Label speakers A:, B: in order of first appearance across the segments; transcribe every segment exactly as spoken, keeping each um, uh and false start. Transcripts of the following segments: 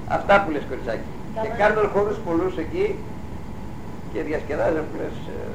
A: Αυτά που λες, κοριτσάκι. Και κάνουν χώρους πολλούς εκεί και διασκεδάζουν που λες. Ε,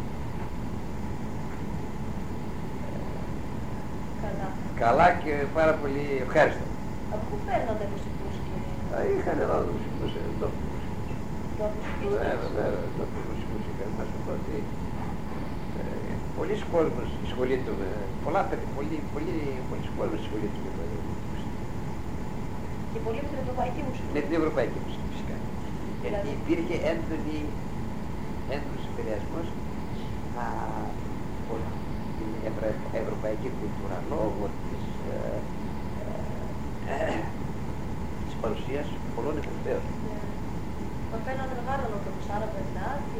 B: Καλά.
A: Καλά και πάρα πολύ ευχάριστο.
B: Από πού παίρνονται μουσικούς και...
A: Είχαν εδώ μουσικούς, εδώ. Βέβαια, βέβαια, εδώ μουσικούς είχαν. Να σου πω ότι ε, πολλοί κόσμος ασχολείται με, πολλά, πολλοί, πολλοί, πολλοί κόσμος ασχολείται με το μουσική.
B: Και πολύ με την ευρωπαϊκή μουσική.
A: Με την ευρωπαϊκή μουσική φυσικά. Γιατί
B: Δηλαδή.
A: υπήρχε έντονη, έντονος επηρεασμός από την ευρω, ευρωπαϊκή κουλτούρα λόγω της, ε, ε, ε, της παρουσίας πολλών Ευρωπαίων.
B: Μα παίρνατε μεγάλο νόμο, άρα περνά και...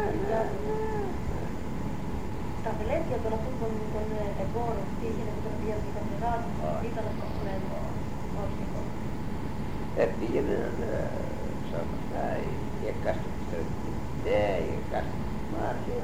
B: Στα πελέτια των αυτών των, των εμπόρων, τι είχε να πηγαίνουν για τα μεγάλα, ήταν αυτομένω. Όχι.
A: Ε, πήγαιναν σαν αυτά οι εκάστοτε στρατιωτικοί, οι εκάστοτε μάρτια.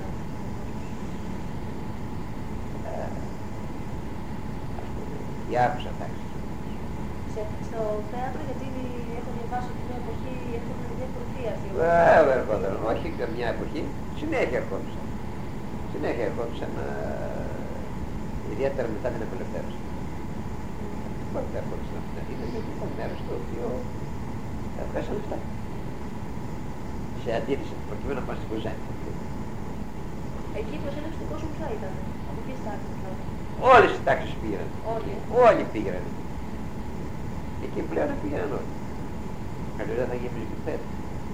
A: Ας πούμε, διάκουσα τάξεις.
B: Στο θέατρο, γιατί έχω διαβάσει ότι μια εποχή έχουν μια προφία.
A: Βέβαια ερχόταν, όχι καμιά εποχή, συνέχεια ερχόντουσαν. Συνέχεια ερχόντουσαν, ιδιαίτερα μετά την απελευθέρωση. Πότε έρχόντουσαν αυτά, είναι γιατί ήταν μέρος το οποίο βγάζαν αυτά. Σε αντίθεση, προκειμένου να πάνε στην Κοζάνη.
B: Εκεί η προσέλευση του κόσμου ποια ήταν, από ποιες τάξεις δηλαδή.
A: Όλες οι τάξεις πήγαιναν.
B: Όλοι.
A: Όλοι πήγαιναν. Εκεί πλέον πήγαιναν όλοι. Αλλιώς δεν θα γίνει μουσική θέση.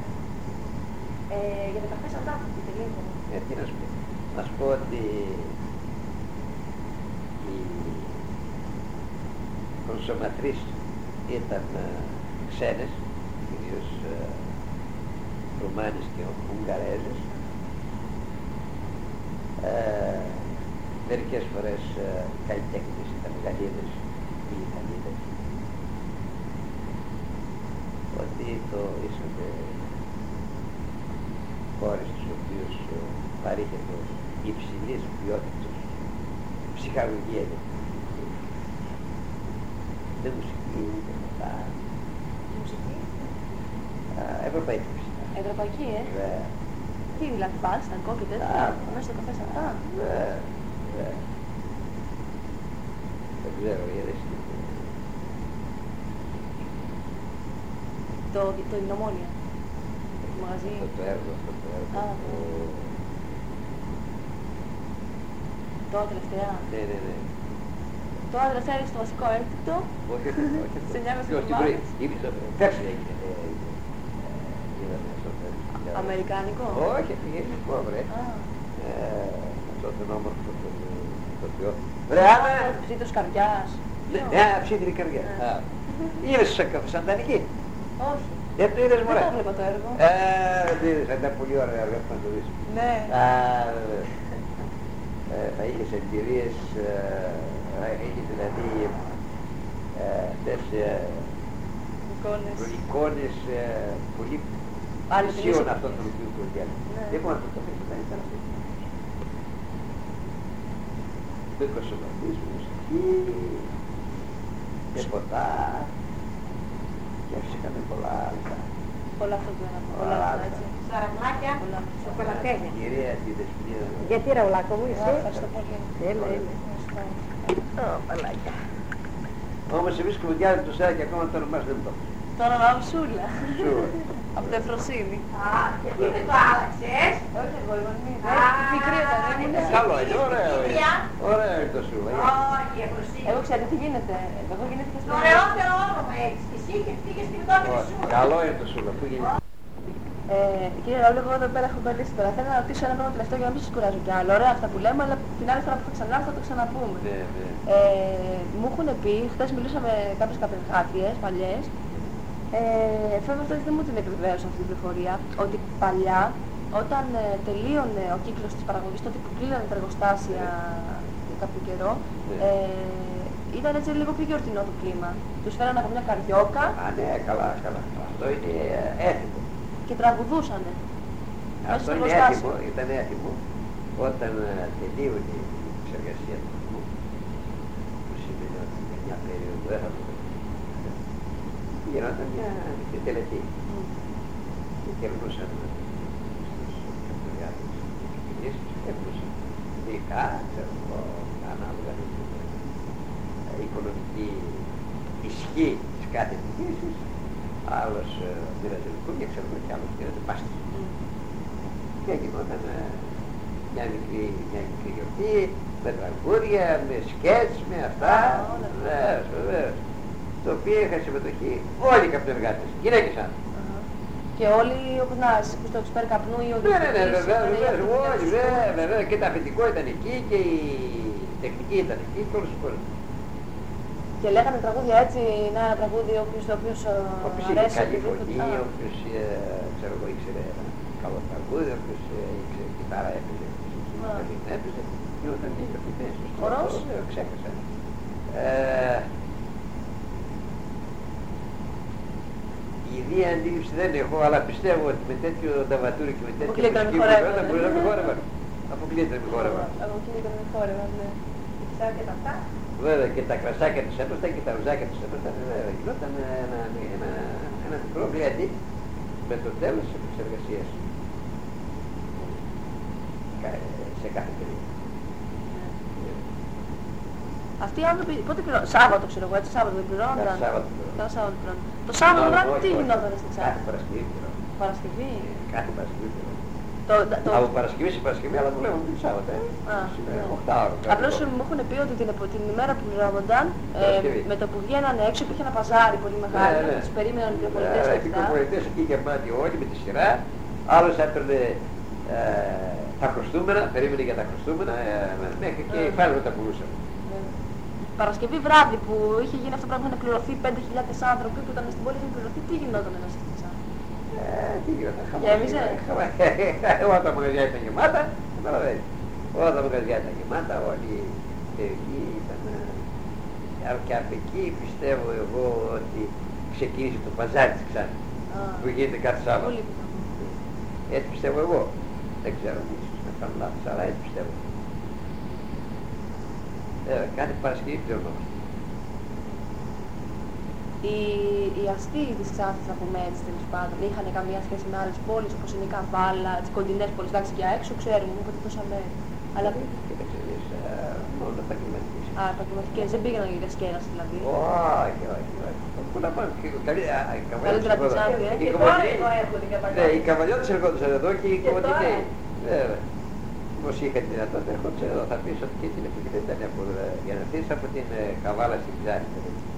B: Ε, για τα καφέ σαν τάφη, λίγο.
A: Ε, τι να σου πω. Να σου πω ότι οι κονσοματρείς ήταν ε, ξένες, κυρίως ε, Ρουμάνες και Ουγγαρέζες. Ε, μερικές φορές ε, καλλιτέχνες ήταν Γαλλίδες ή Ιταλίδες. Ότι το είσατε χώρες τους οποίους ε, παρήχεται υψηλής ποιότητας ψυχαγωγία για την μουσική. Δεν μουσική, δεν μετά.
B: Μουσική.
A: Ευρωπαϊκή φυσικά.
B: Ευρωπαϊκή, ε.
A: Βέβαια.
B: Τι δηλαδή πας, ταγκό και τέτοια, μέσα στο καφέ σαν αυτά.
A: Βέβαια, βέβαια. Δεν ξέρω, είδες.
B: Το, το Ινωμόνια. Το μαγαζί.
A: Αυτό το έργο, αυτό το έργο.
B: Α, τώρα τελευταία.
A: Ναι, ναι, ναι.
B: Τώρα τελευταία είναι στο βασικό έκτητο.
A: Όχι, όχι, όχι.
B: Σε εννιά
A: Όχι, στην πρωί. Ήδη το πέρσι έγινε.
B: Αμερικάνικο.
A: Όχι, πήγε ελληνικό, βρε. Αυτό τον όμορφο το ποιό. Βρε, άμα...
B: Ψήτος καρδιάς.
A: Ναι, ψήτρη καρδιά. Είδες σαν τανική.
B: Όχι.
A: Δεν το είδες, μωρέ.
B: Δεν το βλέπω το έργο.
A: Ε, δεν το είδες, θα ήταν πολύ ωραίο έργο να το δεις.
B: Ναι.
A: Θα είχες εμπειρίες, είχε δηλαδή τέτοια εικόνες πολύ πλησίων αυτών των οποίων κουβεντιάζουν. Λοιπόν, αυτό το φύγει, δεν ήταν αυτό. Με κοσομαθείς, μουσική και ποτά και φυσικά με πολλά άλλα.
B: Πολλά αυτό που ένα
A: Πολλά άλλα.
B: Σαραβλάκια, σοκολατένια.
A: Κυρία τη Δεσποινίδα.
B: Γιατί Ραουλάκο μου είσαι. Ευχαριστώ πολύ.
A: Έλα, έλα. Ω, παλάκια. Όμως εμείς κουβεντιάζουμε το σέρα και ακόμα το όνομά δεν το.
B: Το όνομά μου Σούλα.
A: Σούλα.
B: Από το Εφροσύνη.
C: Α, και τι δεν το άλλαξες.
B: Όχι εγώ, εγώ είναι μικρή όταν ήμουν.
A: Καλό είναι, ωραίο είναι. Ωραίο είναι το Σούλα.
C: Όχι, Εφροσύνη.
B: Εγώ ξέρετε τι γίνεται. Εγώ γεννήθηκα
C: Το
B: στο
C: ωραιότερο όνομα έχεις. Και εσύ και πήγες στην πιτόπινη σου.
A: Καλό είναι το Σούλα. Πού γίνεται.
B: Ε, κύριε Ραούλη, εγώ εδώ πέρα έχω μπερδίσει τώρα. Θέλω να ρωτήσω ένα πράγμα τελευταίο για να μην σας κουράζω κι άλλο. Ωραία αυτά που λέμε, αλλά την άλλη φορά που θα ξανάρθω θα το ξαναπούμε.
A: Ναι, ναι.
B: Ε, μου έχουν πει, χθες μιλούσα με κάποιες καπελχάτιες παλιές, ε, φεύγω αυτό δεν μου την επιβεβαίωσαν αυτή την πληροφορία, ότι παλιά, όταν ε, τελείωνε ο κύκλος της παραγωγής, τότε που κλείνανε τα εργοστάσια για κάποιο καιρό, ε, ήταν έτσι λίγο πιο γιορτινό το κλίμα. Τους φέρανε από μια καρδιόκα.
A: Α, ναι, καλά, καλά. Αυτό είναι έθιμο.
B: Και τραγουδούσανε.
A: Αυτό είναι έτοιμο, ήταν έτοιμο όταν τελείωνε η εξεργασία του κόσμου, που σημαίνει ότι για μια περίοδο δεν θα το γινόταν μια μικρή τελετή.
B: Μμ.
A: Και κερνούσαν στους κερδοδιάτες τις κινήσεις, κερνούσαν δικά, ξέρω εγώ, ανάλογα με την ε, οικονομική ισχύ της κάθε επιχείρησης. Άλλος πήραζε λουκούμια, ξέρουμε, και άλλος πήραζε πάστη.
B: Μμ.
A: Και γινόταν ε, μια μικρή, μια μικρή γιορτή, με τραγούδια, με σκέτς, με αυτά.
B: Α, όλα.
A: Βεβαίως, βεβαίως. Στο οποίο είχαν συμμετοχή όλοι οι καπνεργάτες, γυναίκες άντρες.
B: Αχα. Και όλοι οι οπνάσεις που στο εξπέρ καπνού ή ο
A: Ναι, ναι, ναι,
B: διευθυντής,
A: βεβαίως,
B: ήταν οι
A: βεβαίως,
B: αυτοί
A: όλοι,
B: που
A: βέβαια, βέβαια, και το αφεντικό ήταν εκεί και η τεχνική ήταν εκεί και όλος ο κόσμος.
B: Και λέγανε τραγούδια έτσι, να ένα τραγούδι όποιος το οποίος ε,
A: Όποιος είχε
B: αρέσει.
A: καλή
B: οτιδήποτε.
A: φωνή,
B: Α,
A: όποιος ε, ξέρω εγώ ήξερε ένα καλό τραγούδι, όποιος ε, ήξερε κιθάρα έπαιζε,
B: Α.
A: όποιος έπαιζε, γινόταν μια γιορτή μέσα.
B: Χορός?
A: Ε, Ξέχασα. Ε, Η ίδια αντίληψη δεν έχω, αλλά πιστεύω ότι με τέτοιο νταβατούρι και με τέτοιο
B: Αποκλείεται να μην
A: μουσική
B: χορεύανε.
A: δεν μπορεί να μην χόρευαν. Αποκλείεται να μην χόρευαν.
B: Από εκείνη ήταν χόρευαν, ναι.
C: Ξέρω και τα αυτά.
A: Βέβαια και τα κρασάκια τους έπρεπαν και τα ρουζάκια τους έπρεπαν. Βέβαια, γινόταν ένα, ένα, ένα μικρό γλέντι με το τέλος της επεξεργασίας. Σε κάθε περίοδο.
B: Αυτοί οι άνθρωποι πότε πληρώνουν, Σάββατο ξέρω εγώ, έτσι Σάββατο δεν πληρώνονταν.
A: Κάθε Σάββατο πληρώνονταν.
B: Κάθε Σάββατο πληρώνονταν. Το Σάββατο
A: Όχι,
B: βράδυ
A: όχι,
B: τι
A: όχι.
B: γινόταν στην
A: Κάθε
B: Ξάνθη?
A: Παρασκευή πληρώνονταν.
B: Παρασκευή.
A: Κάθε Παρασκευή πληρώνονταν.
B: Το, το,
A: Από Παρασκευή σε Παρασκευή, αλλά δουλεύουν το Σάββατο. Ε.
B: Α,
A: Σήμερα,
B: ναι.
A: οκτώ ώρο.
B: Απλώς μου έχουν πει ότι την, επο- την ημέρα που πληρώνονταν, ε,
A: Παρασκευή.
B: με το που βγαίνανε έξω υπήρχε ένα παζάρι πολύ μεγάλο,
A: Ναι, ναι.
B: τους περίμεναν οι πληροφορητές
A: Ε,
B: και
A: Οι
B: αυτά.
A: πληροφορητές εκεί γεμάτοι όλοι με τη σειρά. Άλλος έπαιρνε ε, τα χρωστούμενα, περίμενε για τα χρωστούμενα, ε, μέχρι και
B: Ε.
A: οι φάλαινε τα πουλούσαν.
B: Ναι. Παρασκευή βράδυ που είχε γίνει αυτό το πράγμα, είχαν πληρωθεί πέντε χιλιάδες άνθρωποι που ήταν στην πόλη, είχαν πληρωθεί, τι γινόταν μέσα στην Ξάνθη?
A: Ε, τι γινόταν,
B: Γέμιζε?
A: Όλα τα μαγαζιά ήταν γεμάτα, καταλαβαίνεις. Όλα τα μαγαζιά ήταν γεμάτα, όλη η περιοχή ήταν... ε, Και από εκεί πιστεύω εγώ ότι ξεκίνησε το παζάρι της Ξάνθης,
B: Α,
A: που γίνεται κάθε Σάββατο.
B: πολύ πιθανό.
A: Έτσι πιστεύω εγώ. Δεν ξέρω, ίσως να κάνω λάθος, αλλά έτσι πιστεύω. Ε, κάθε Παρασκευή πληρωνόμαστε.
B: Οι, οι αστείοι της Ξάνθης, να πούμε έτσι τέλος πάντων, είχαν καμία σχέση με άλλες πόλεις όπως είναι η Καβάλα, τις κοντινές πόλεις, εντάξει για έξω ξέρουμε, μου είπατε τόσα μέρη. Αλλά
A: Κοίταξε, δεις, ε, μόνο επαγγελματικές.
B: α, επαγγελματικές, δεν πήγαιναν για διασκέδαση δηλαδή.
A: Όχι, όχι, όχι. Πού να πάνε, και καλή, α, οι Καβαλιώτες
B: Καλύτερα από τη
A: ερχόταν.
B: Ξάνθη, ε.
A: Οι
C: Και τώρα
A: Καβαλιώτες-
C: εδώ έρχονται και
A: Ναι, οι
C: παλιά.
A: Καβαλιώτες ερχόντουσαν εδώ και οι
C: Και τώρα.
A: Κομωτινέοι. Βέβαια. Όσοι είχαν τη δυνατότητα ερχόντουσαν εδώ. Θα πεις ότι και την εποχή δεν ήταν εύκολο ε, για να έρθεις από την ε, Καβάλα στην Ξάνθη.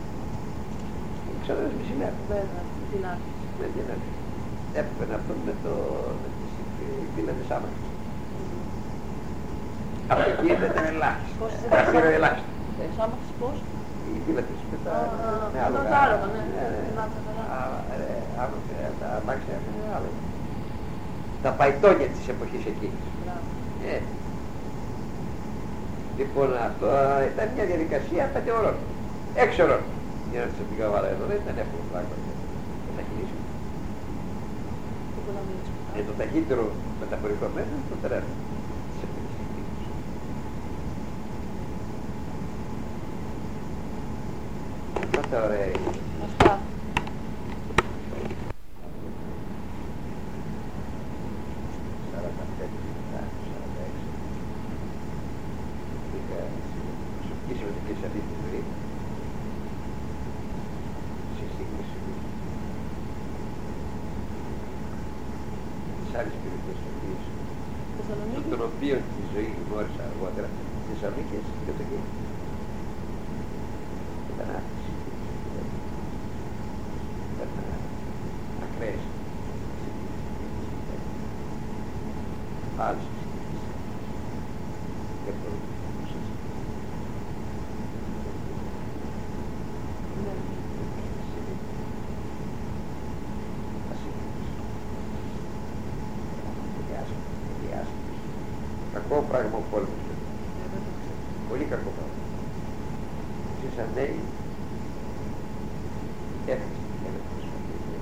A: Ξέρω μισή μέρα.
B: Βέβαια, την άλλη.
A: Με την άλλη. Έπρεπε να πούμε με το με τις πύλα της άμαξης. Από εκεί δεν ήταν ελάχιστο.
B: Πώς δεν
A: Τα
B: ήταν.
A: πήρα ελάχιστο.
B: Τους άμαξες πώς?
A: Η πύλα της με τα
B: Α, α,
A: με
B: με
A: άλογα.
B: τα άλογα, ναι.
A: Ναι, ναι.
B: Την άκουσα καλά.
A: Α, ε, άμαξα, τα αμάξια με άλογα. Τα παϊτόνια της εποχής εκείνης.
B: Μπράβο.
A: Ε. Λοιπόν, αυτό ήταν μια διαδικασία πέντε ώρων. Έξι ώρων. Για να έρθεις από την Καβάλα εδώ δεν ήταν εύκολο πράγμα. Το ταχυλίσιο.
B: Τι μπορεί να μιλήσουμε.
A: Και το ταχύτερο μεταφορικό μέσο είναι το τρένο. Της εποχής εκείνης. Αυτά ωραία είναι.
B: Αυτά.
A: σαράντα πέντε, σαράντα έξι. Είχα προσωπική συμμετοχή σε αυτή τη ζωή. Σε σύγκριση με τις άλλες περιοχές οποίες,
B: Θεσσαλονίκη.
A: των οποίων τη ζωή γνώρισα αργότερα. Στις Θεσσαλονίκες και το εκεί. Ήταν άφηση. Ήταν ακραίες. Άλλες συζητήσεις. Δεν μπορούμε να συζητήσουμε.
B: Ναι.
A: Κακό πράγμα ο πόλεμος. Πολύ κακό πράγμα. Εσείς σαν νέοι έφτιαξε να προσπαθείτε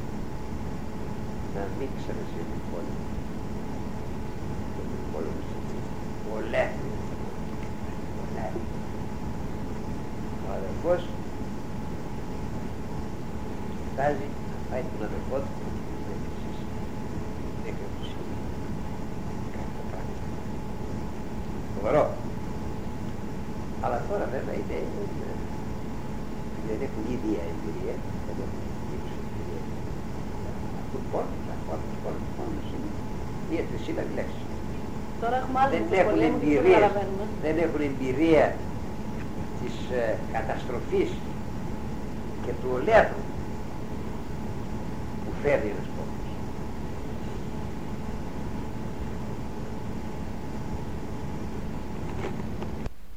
A: να μην ξανασύγει πόλεμο. Το πόλεμος ολέθριος. Ολέθριος. Ο αδερφός διστάζει να φάει τον αδερφό του και να του εκκλησίσει. Μέχρι του σύλλογου. Κάτι το πράγμα. Φοβερό. Αλλά τώρα βέβαια είναι, δεν έχουν ίδια εμπειρία, δεν έχουν ίδια εμπειρία. Αυτού πόνους, πόνους, πόνους, πόνους είναι μία τρισύλλαβη λέξη.
B: Τώρα έχουμε άλλη
A: Δεν έχουν
B: δυσκολία που δεν
A: εμπειρία,
B: καταλαβαίνουμε.
A: δεν έχουν εμπειρία της ε, καταστροφής και του ολέθρου που φέρνει ένας